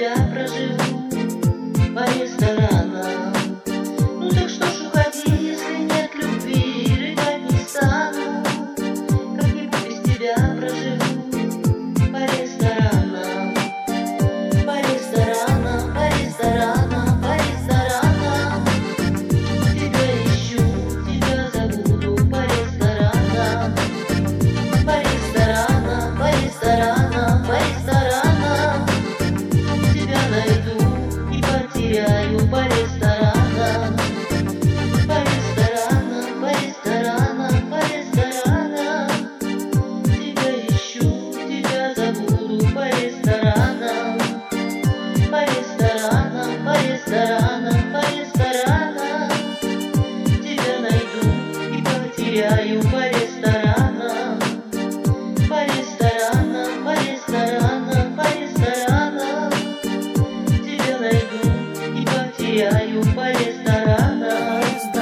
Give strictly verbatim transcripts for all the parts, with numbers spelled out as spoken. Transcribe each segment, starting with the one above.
тебя проживу по ресторанам. Ну так что ж уходи, если нет любви, рыдать не стану. Как-нибудь без тебя проживу по ресторанам, по ресторанам, по ресторанам, по ресторанам. Тебя ищу, тебя забуду по ресторанам, по ресторанам, по ресторанам, по ресторанам. Тебя найду и потеряю по ресторанам, по ресторанам, по ресторанам, по ресторанам. Тебя ищу, тебя забуду по ресторанам, по ресторанам, по ресторанам, по ресторанам. Тебя найду и потеряю по ресторанам, по ресторанам, по ресторанам, по ресторанам. Тебя найду и потеряю по ресторанам.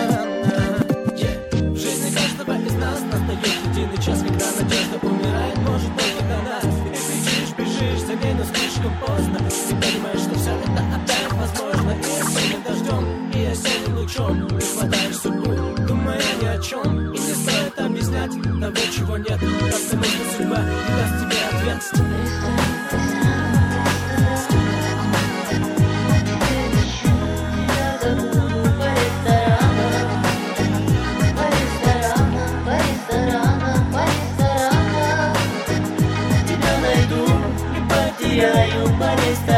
В жизни каждого из нас настает единый час, когда надежда умирает, может только до нас. И ты бежишь, бежишь за ней, но слишком поздно. Ты понимаешь, что все это опять возможно. И осенним дождем, и осенним лучом ты хватаешь судьбу, думая ни о чем. И не стоит объяснять того, чего нет, потому что судьба не даст тебе ответ. Потеряю по ресторанам.